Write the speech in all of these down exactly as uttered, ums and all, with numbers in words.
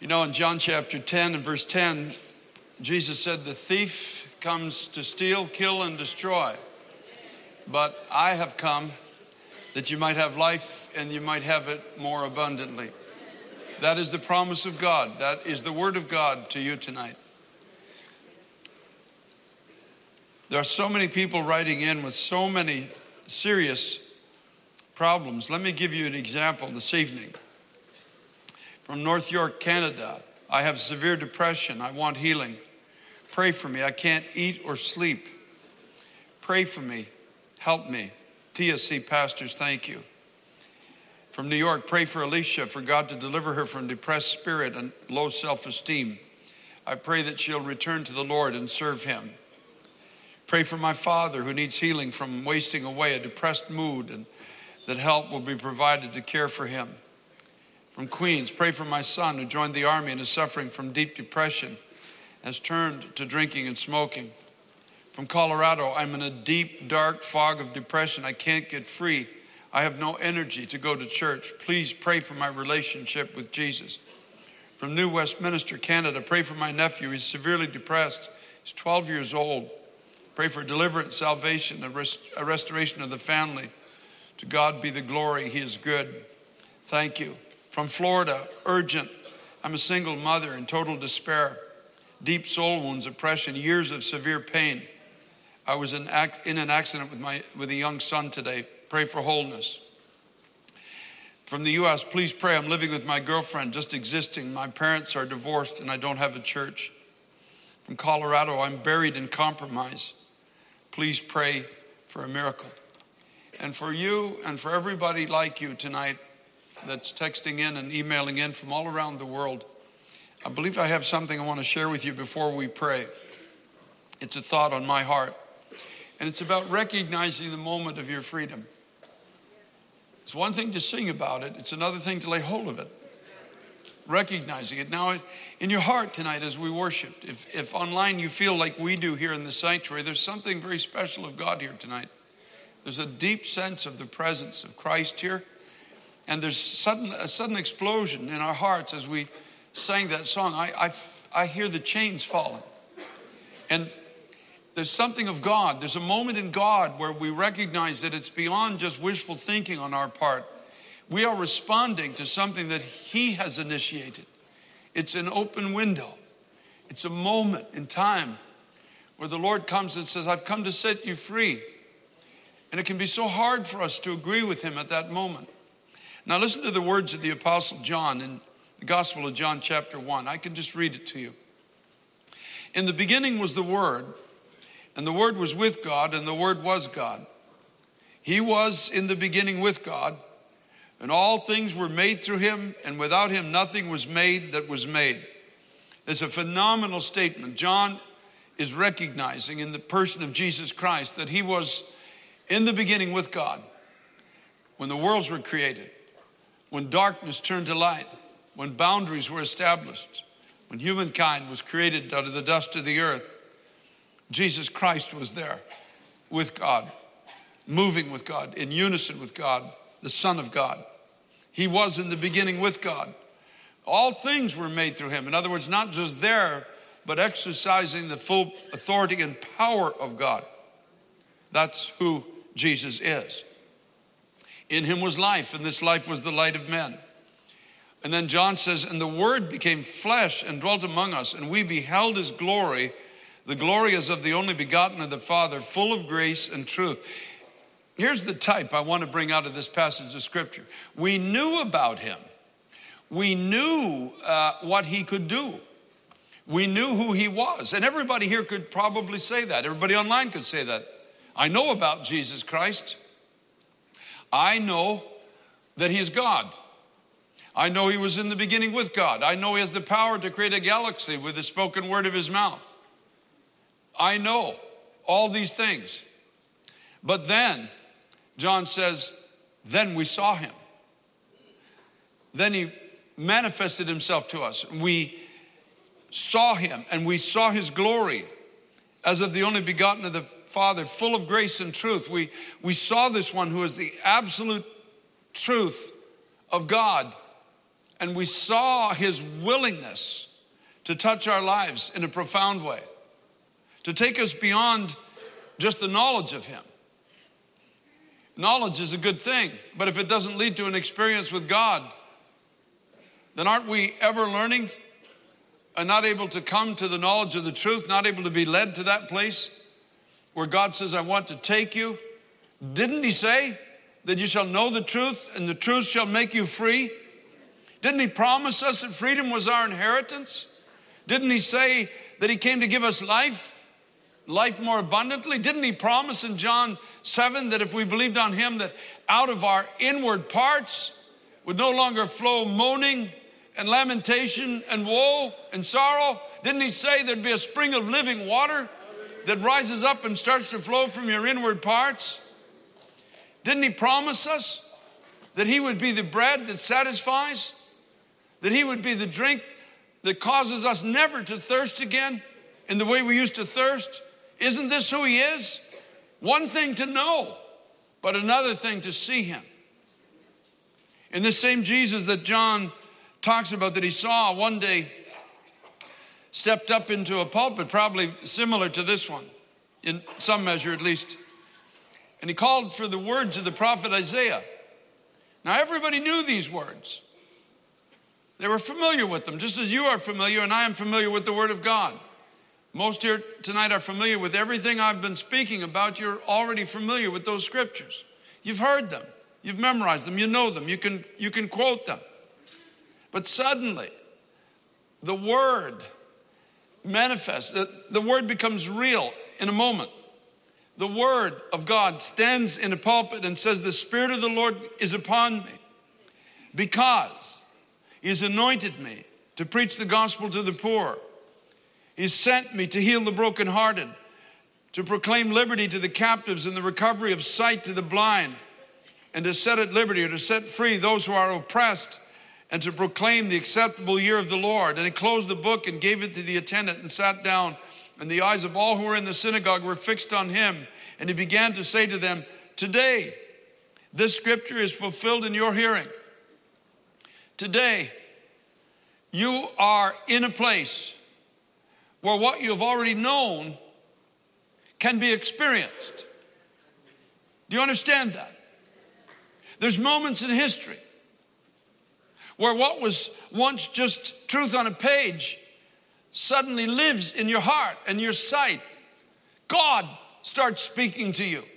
You know, in John chapter ten and verse ten, Jesus said, the thief comes to steal, kill, and destroy. But I have come that you might have life and you might have it more abundantly. That is the promise of God. That is the word of God to you tonight. There are so many people writing in with so many serious problems. Let me give you an example this evening. From North York, Canada, I have severe depression. I want healing. Pray for me. I can't eat or sleep. Pray for me. Help me. T S C pastors, thank you. From New York, pray for Alicia, for God to deliver her from depressed spirit and low self-esteem. I pray that she'll return to the Lord and serve him. Pray for my father who needs healing from wasting away, a depressed mood, and that help will be provided to care for him. From Queens, pray for my son who joined the army and is suffering from deep depression, has turned to drinking and smoking. From Colorado, I'm in a deep, dark fog of depression. I can't get free. I have no energy to go to church. Please pray for my relationship with Jesus. From New Westminster, Canada, pray for my nephew. He's severely depressed. He's twelve years old. Pray for deliverance, salvation, a, rest- a restoration of the family. To God be the glory. He is good. Thank you. From Florida, urgent. I'm a single mother in total despair. Deep soul wounds, oppression, years of severe pain. I was in, ac- in an accident with my with a young son today. Pray for wholeness. From the U S, please pray. I'm living with my girlfriend, just existing. My parents are divorced and I don't have a church. From Colorado, I'm buried in compromise. Please pray for a miracle. And for you and for everybody like you tonight that's texting in and emailing in from all around the world, I believe I have something I want to share with you before we pray. It's a thought on my heart. And it's about recognizing the moment of your freedom. It's one thing to sing about it. It's another thing to lay hold of it. Recognizing it. Now, in your heart tonight as we worship, if, if online you feel like we do here in the sanctuary, there's something very special of God here tonight. There's a deep sense of the presence of Christ here. And there's sudden, a sudden explosion in our hearts as we sang that song. I, I, I hear the chains falling. And there's something of God. There's a moment in God where we recognize that it's beyond just wishful thinking on our part. We are responding to something that he has initiated. It's an open window. It's a moment in time where the Lord comes and says, I've come to set you free. And it can be so hard for us to agree with him at that moment. Now listen to the words of the Apostle John in the Gospel of John chapter one. I can just read it to you. In the beginning was the Word, and the Word was with God, and the Word was God. He was in the beginning with God, and all things were made through him, and without him nothing was made that was made. It's a phenomenal statement. John is recognizing in the person of Jesus Christ that he was in the beginning with God. When the worlds were created, when darkness turned to light, when boundaries were established, when humankind was created out of the dust of the earth, Jesus Christ was there with God, moving with God, in unison with God, the Son of God. He was in the beginning with God. All things were made through him. In other words, not just there, but exercising the full authority and power of God. That's who Jesus is. In him was life, and this life was the light of men. And then John says, and the Word became flesh and dwelt among us, and we beheld his glory. The glory is of the only begotten of the Father, full of grace and truth. Here's the type I want to bring out of this passage of Scripture. We knew about him. We knew uh, what he could do. We knew who he was. And everybody here could probably say that. Everybody online could say that. I know about Jesus Christ. I know that he is God. I know he was in the beginning with God. I know he has the power to create a galaxy with the spoken word of his mouth. I know all these things. But then, John says, then we saw him. Then he manifested himself to us. We saw him and we saw his glory as of the only begotten of the Father, full of grace and truth. We, we saw this one who is the absolute truth of God and we saw his willingness to touch our lives in a profound way, to take us beyond just the knowledge of him. Knowledge is a good thing, but if it doesn't lead to an experience with God, then aren't we ever learning and not able to come to the knowledge of the truth, not able to be led to that place where God says, I want to take you? Didn't he say that you shall know the truth and the truth shall make you free? Didn't he promise us that freedom was our inheritance? Didn't he say that he came to give us life, life more abundantly? Didn't he promise in John seven that if we believed on him, that out of our inward parts would no longer flow moaning and lamentation and woe and sorrow? Didn't he say there'd be a spring of living water that rises up and starts to flow from your inward parts? Didn't he promise us that he would be the bread that satisfies? That he would be the drink that causes us never to thirst again in the way we used to thirst? Isn't this who he is? One thing to know, but another thing to see him. In this same Jesus that John talks about, that he saw one day, stepped up into a pulpit, probably similar to this one, in some measure at least. And he called for the words of the prophet Isaiah. Now everybody knew these words. They were familiar with them, just as you are familiar and I am familiar with the word of God. Most here tonight are familiar with everything I've been speaking about. You're already familiar with those scriptures. You've heard them. You've memorized them. You know them. You can, you can quote them. But suddenly, the word manifests. The, the word becomes real in a moment. The word of God stands in a pulpit and says, the Spirit of the Lord is upon me because he has anointed me to preach the gospel to the poor. He sent me to heal the brokenhearted, to proclaim liberty to the captives and the recovery of sight to the blind, and to set at liberty or to set free those who are oppressed, and to proclaim the acceptable year of the Lord. And he closed the book and gave it to the attendant and sat down. And the eyes of all who were in the synagogue were fixed on him. And he began to say to them, today, this scripture is fulfilled in your hearing. Today, you are in a place where what you have already known can be experienced. Do you understand that? There's moments in history where what was once just truth on a page suddenly lives in your heart and your sight. God starts speaking to you.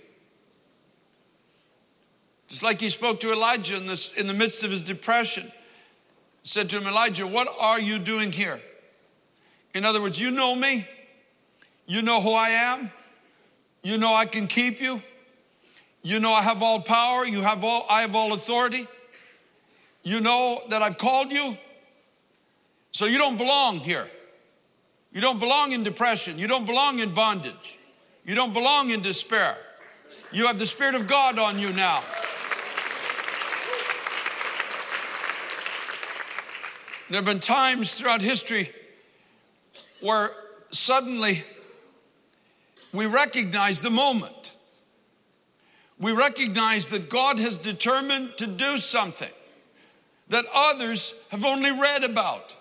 Just like he spoke to Elijah in, this, in the midst of his depression. He said to him, Elijah, what are you doing here? In other words, you know me. You know who I am. You know I can keep you. You know I have all power. You have all, I have all authority. You know that I've called you. So you don't belong here. You don't belong in depression. You don't belong in bondage. You don't belong in despair. You have the Spirit of God on you now. There have been times throughout history where suddenly we recognize the moment. We recognize that God has determined to do something that others have only read about.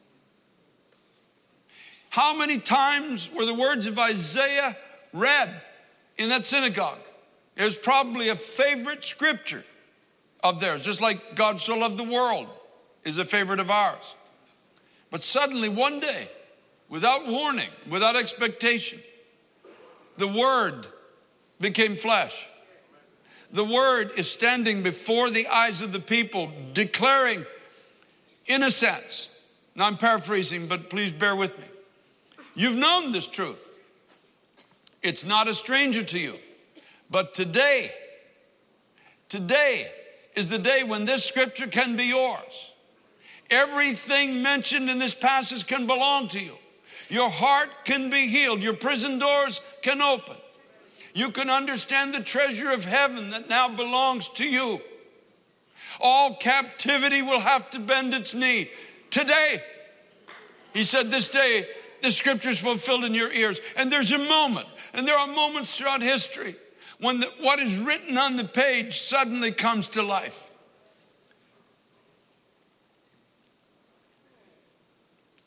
How many times were the words of Isaiah read in that synagogue? It was probably a favorite scripture of theirs, just like God so loved the world is a favorite of ours. But suddenly one day, without warning, without expectation, the Word became flesh. The Word is standing before the eyes of the people, declaring, in a sense, now I'm paraphrasing, but please bear with me. You've known this truth. It's not a stranger to you. But today, today is the day when this scripture can be yours. Everything mentioned in this passage can belong to you. Your heart can be healed. Your prison doors can open. You can understand the treasure of heaven that now belongs to you. All captivity will have to bend its knee. Today, he said, this day, the scripture is fulfilled in your ears. And there's a moment, and there are moments throughout history when the, what is written on the page suddenly comes to life.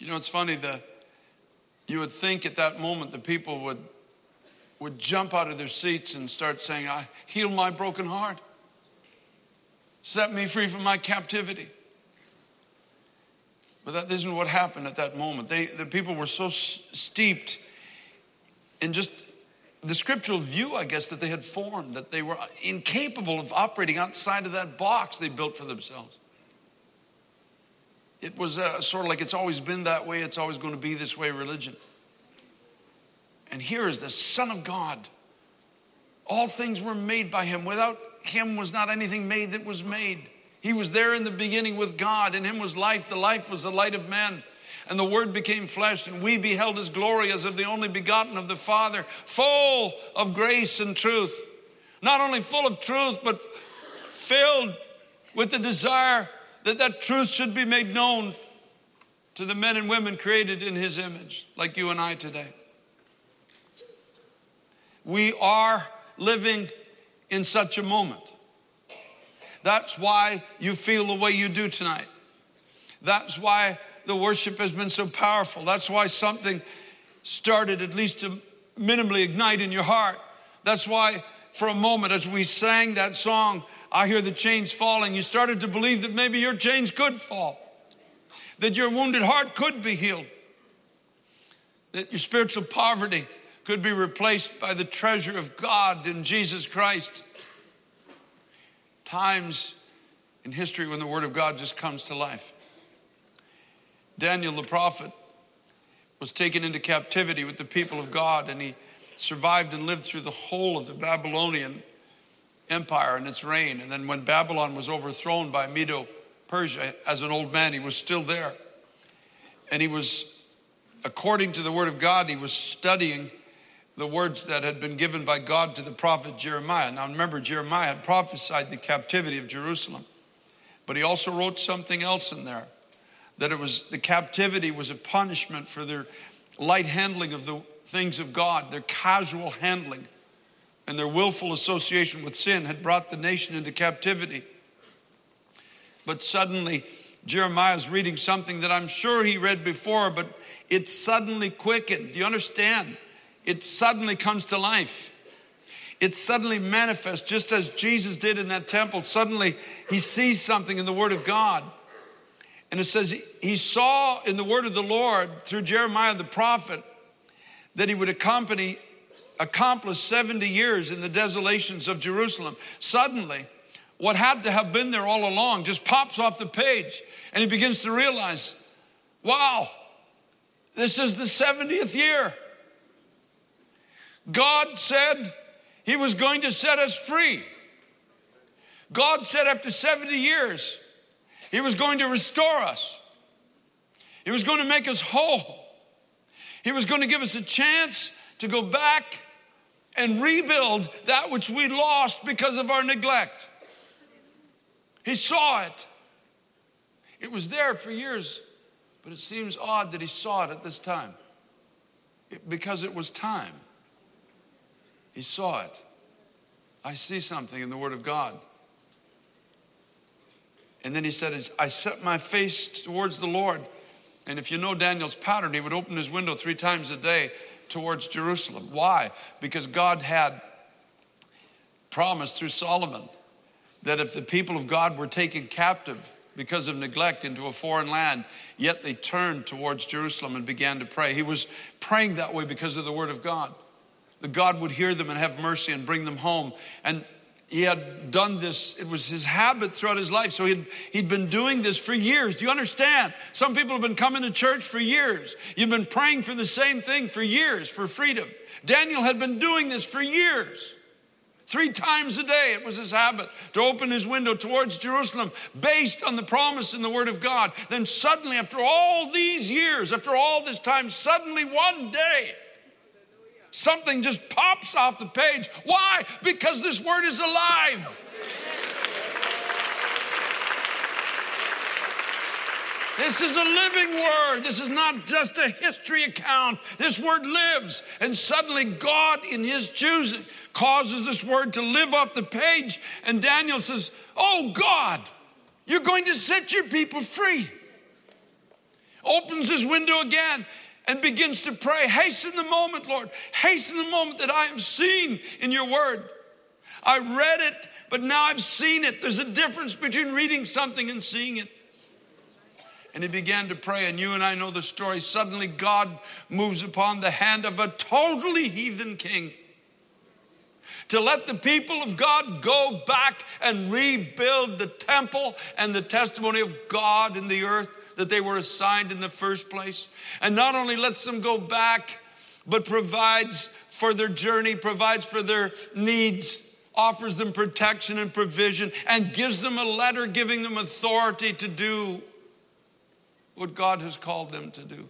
You know, it's funny, the, you would think at that moment the people would, would jump out of their seats and start saying, I heal my broken heart. Set me free from my captivity. But that isn't what happened at that moment. They, the people were so s- steeped in just the scriptural view, I guess, that they had formed, that they were incapable of operating outside of that box they built for themselves. It was uh, sort of like it's always been that way, it's always going to be this way religion. And here is the Son of God. All things were made by him. Without him was not anything made that was made. He was there in the beginning with God. In him was life. The life was the light of men. And the Word became flesh, and we beheld his glory as of the only begotten of the Father, full of grace and truth. Not only full of truth, but filled with the desire that that truth should be made known to the men and women created in his image, like you and I today. We are living in such a moment. That's why you feel the way you do tonight. That's why the worship has been so powerful. That's why something started at least to minimally ignite in your heart. That's why for a moment as we sang that song, I Hear the Chains Falling, you started to believe that maybe your chains could fall. That your wounded heart could be healed. That your spiritual poverty could be replaced by the treasure of God in Jesus Christ. Times in history when the Word of God just comes to life. Daniel the prophet was taken into captivity with the people of God, and he survived and lived through the whole of the Babylonian Empire and its reign. And then when Babylon was overthrown by Medo-Persia, as an old man, he was still there. And he was, according to the Word of God, he was studying the words that had been given by God to the prophet Jeremiah. Now remember, Jeremiah had prophesied the captivity of Jerusalem, but he also wrote something else in there, that it was the captivity was a punishment for their light handling of the things of God, their casual handling, and their willful association with sin had brought the nation into captivity. But suddenly, Jeremiah's reading something that I'm sure he read before, but it suddenly quickened. Do you understand? It suddenly comes to life. It suddenly manifests, just as Jesus did in that temple. Suddenly, he sees something in the Word of God. And it says he saw in the word of the Lord through Jeremiah the prophet that he would accompany, accomplish seventy years in the desolations of Jerusalem. Suddenly, what had to have been there all along just pops off the page. And he begins to realize, wow, this is the seventieth year. God said he was going to set us free. God said after seventy years, he was going to restore us. He was going to make us whole. He was going to give us a chance to go back and rebuild that which we lost because of our neglect. He saw it. It was there for years, but it seems odd that he saw it at this time. It, because it was time. He saw it. I see something in the Word of God. And then he said, I set my face towards the Lord. And if you know Daniel's pattern, he would open his window three times a day towards Jerusalem. Why? Because God had promised through Solomon that if the people of God were taken captive because of neglect into a foreign land, yet they turned towards Jerusalem and began to pray. He was praying that way because of the Word of God. That God would hear them and have mercy and bring them home. And he had done this. It was his habit throughout his life. So he'd, he'd been doing this for years. Do you understand? Some people have been coming to church for years. You've been praying for the same thing for years, for freedom. Daniel had been doing this for years. Three times a day, it was his habit to open his window towards Jerusalem based on the promise in the Word of God. Then suddenly, after all these years, after all this time, suddenly one day, something just pops off the page. Why? Because this Word is alive. This is a living Word. This is not just a history account. This Word lives. And suddenly God, in his choosing, causes this Word to live off the page. And Daniel says, oh God, you're going to set your people free. opens his window again and begins to pray. Hasten the moment, Lord. Hasten the moment that I have seen in your word. I read it, but now I've seen it. There's a difference between reading something and seeing it. And he began to pray, and you and I know the story. Suddenly God moves upon the hand of a totally heathen king to let the people of God go back and rebuild the temple and the testimony of God in the earth that they were assigned in the first place. And not only lets them go back, but provides for their journey, provides for their needs, offers them protection and provision, and gives them a letter giving them authority to do what God has called them to do.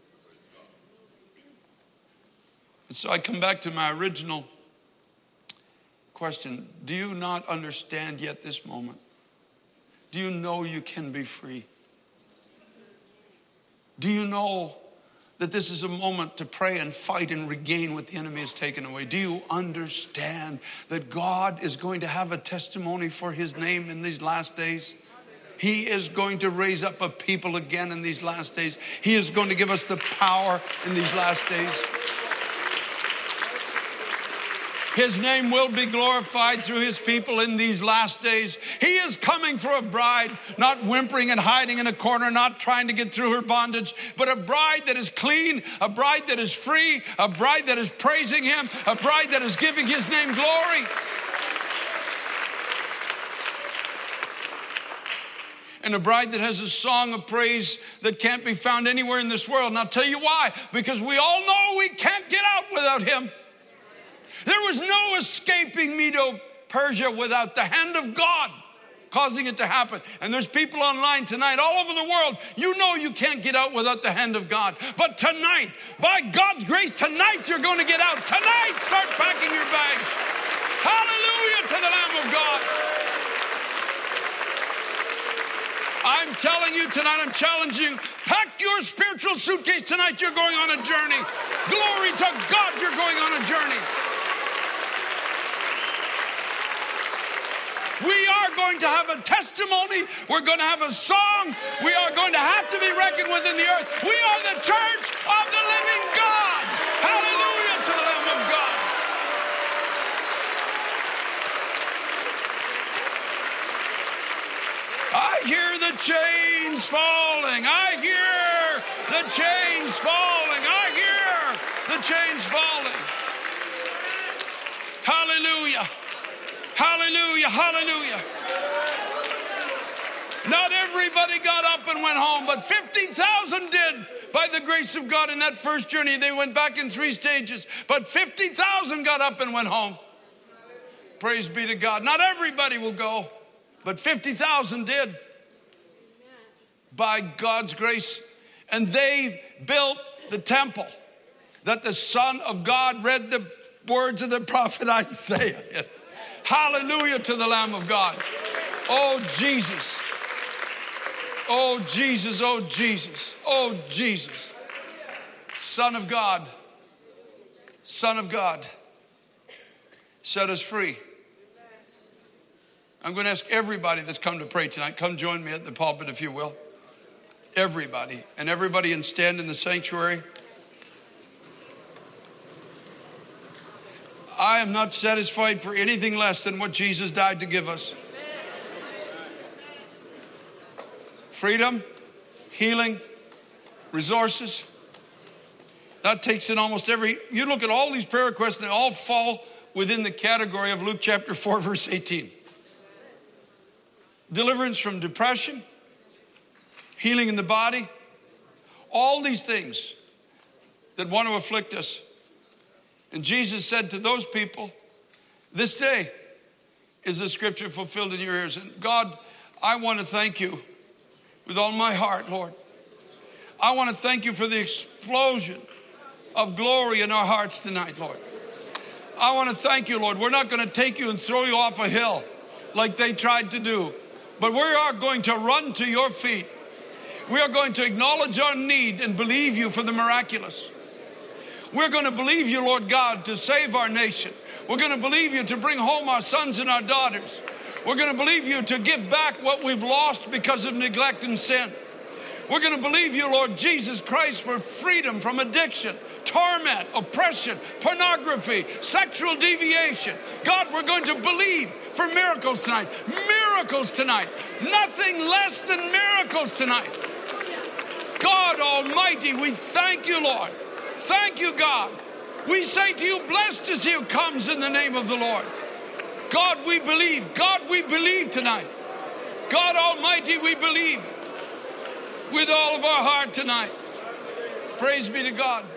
And so I come back to my original question. Do you not understand yet this moment? Do you know you can be free? Do you know that this is a moment to pray and fight and regain what the enemy has taken away? Do you understand that God is going to have a testimony for his name in these last days? He is going to raise up a people again in these last days. He is going to give us the power in these last days. His name will be glorified through his people in these last days. He is coming for a bride, not whimpering and hiding in a corner, not trying to get through her bondage, but a bride that is clean, a bride that is free, a bride that is praising him, a bride that is giving his name glory. And a bride that has a song of praise that can't be found anywhere in this world. And I'll tell you why. Because we all know we can't get out without him. There was no escaping Medo-Persia without the hand of God causing it to happen. And there's people online tonight all over the world. You know you can't get out without the hand of God. But tonight, by God's grace, tonight you're going to get out. Tonight, start packing your bags. Hallelujah to the Lamb of God. I'm telling you tonight, I'm challenging you, pack your spiritual suitcase tonight. You're going on a journey. Glory to God, you're going on a journey. We are going to have a testimony. We're going to have a song. We are going to have to be reckoned with in the earth. We are the church of the living God. Hallelujah to the Lamb of God. I hear the chains falling. I hear the chains falling. I hear the chains falling. Hallelujah. Hallelujah. Hallelujah. Not everybody got up and went home, but fifty thousand did by the grace of God in that first journey. They went back in three stages, but fifty thousand got up and went home. Praise be to God. Not everybody will go, but fifty thousand did by God's grace. And they built the temple that the Son of God read the words of the prophet Isaiah. Hallelujah to the Lamb of God. Oh, Jesus. Oh, Jesus. Oh, Jesus. Oh, Jesus. Son of God. Son of God. Set us free. I'm going to ask everybody that's come to pray tonight, come join me at the pulpit if you will. Everybody. And everybody and stand in the sanctuary. I am not satisfied for anything less than what Jesus died to give us. Freedom, healing, resources. That takes in almost every, you look at all these prayer requests, they all fall within the category of Luke chapter four, verse eighteen. Deliverance from depression, healing in the body, all these things that want to afflict us. And Jesus said to those people, this day is the scripture fulfilled in your ears. And God, I want to thank you with all my heart, Lord. I want to thank you for the explosion of glory in our hearts tonight, Lord. I want to thank you, Lord. We're not going to take you and throw you off a hill like they tried to do, but we are going to run to your feet. We are going to acknowledge our need and believe you for the miraculous. We're going to believe you, Lord God, to save our nation. We're going to believe you to bring home our sons and our daughters. We're going to believe you to give back what we've lost because of neglect and sin. We're going to believe you, Lord Jesus Christ, for freedom from addiction, torment, oppression, pornography, sexual deviation. God, we're going to believe for miracles tonight. Miracles tonight. Nothing less than miracles tonight. God Almighty, we thank you, Lord. Thank you, God. We say to you, blessed is he who comes in the name of the Lord. God, we believe. God, we believe tonight. God Almighty, we believe with all of our heart tonight. Praise be to God.